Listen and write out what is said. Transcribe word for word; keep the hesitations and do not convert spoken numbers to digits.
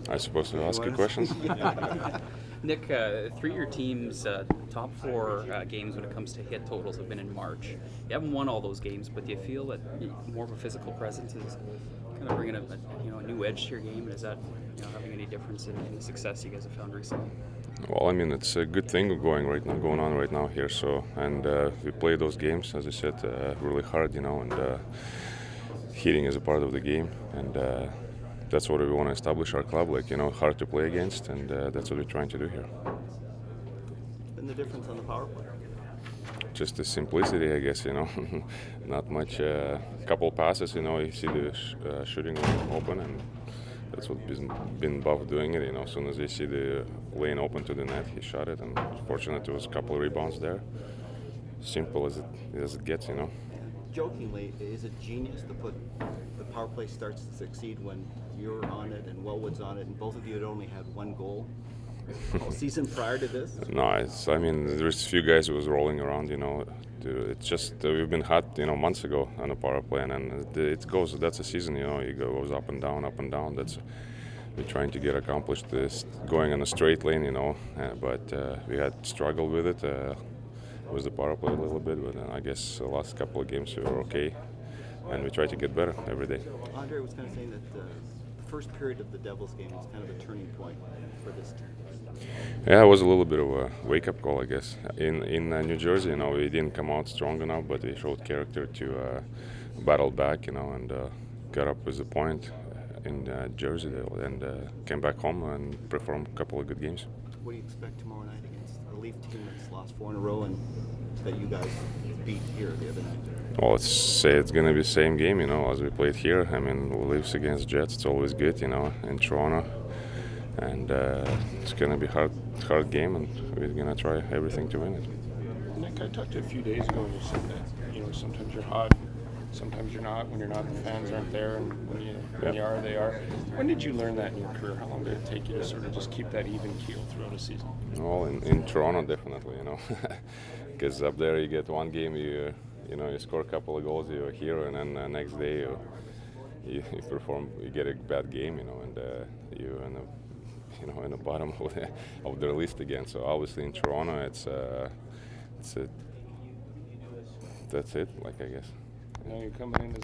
I suppose to ask you questions? Nick, uh, three of your team's uh, top four uh, games when it comes to hit totals have been in March. You haven't won all those games, but do you feel that more of a physical presence is kind of bringing a, a you know a new edge to your game? And is that you know having any difference in, in the success you guys have found recently? Well, I mean, it's a good thing going right now, going on right now here. So, and uh, we play those games, as I said, uh, really hard, you know, and uh, hitting is a part of the game, and uh, that's what we want to establish our club, like, you know, hard to play against, and uh, that's what we're trying to do here. And the difference on the power play? Just the simplicity, I guess, you know, not much. A uh, couple passes, you know, you see the sh- uh, shooting open, and that's what been been Buff doing it. You know, as soon as they see the lane open to the net, he shot it, and fortunately, there was a couple of rebounds there. Simple as it as it gets, you know. Jokingly, is it genius to put the power play starts to succeed when you're on it and Wellwood's on it, and both of you had only had one goal all season prior to this? No, it's. I mean, there's a few guys who was rolling around. You know, it's just uh, we've been hot, you know, months ago on the power play, and, and it goes. That's a season, you know. It goes up and down, up and down. That's we're trying to get accomplished. This going on a straight lane, you know. Uh, but uh, we had struggled with it. Uh, with the power play a little bit, but uh, I guess the last couple of games we were okay, and we try to get better every day. Andre was kind of saying that uh, the first period of the Devils game was kind of a turning point for this team. Yeah, it was a little bit of a wake-up call, I guess. In in uh, New Jersey, you know, we didn't come out strong enough, but we showed character to uh, battle back, you know, and uh, got up with the point in uh, Jersey, and uh, came back home and performed a couple of good games. What do you expect tomorrow night against a Leaf team that's lost four in a row and that you guys beat here the other night? Well, let's say it's going to be the same game, you know, as we played here. I mean, Leafs against Jets, it's always good, you know, in Toronto. And uh, it's going to be a hard, hard game, and we're going to try everything to win it. Nick, I talked to you a few days ago, and you said that, you know, sometimes you're hot, sometimes you're not. When you're not, the fans aren't there, and when you, when Yep. you are, they are. When did you learn that in your career? How long did it take you to sort of just keep that even keel throughout a season? Well, in, in Toronto, definitely, you know, because up there you get one game, you you know, you score a couple of goals, you're a hero, and then the next day you, you, you perform, you get a bad game, you know, and uh, you end up, you know, in the bottom of the, of the list again. So obviously in Toronto, it's uh, it's a, that's it, like I guess. Now you're coming in as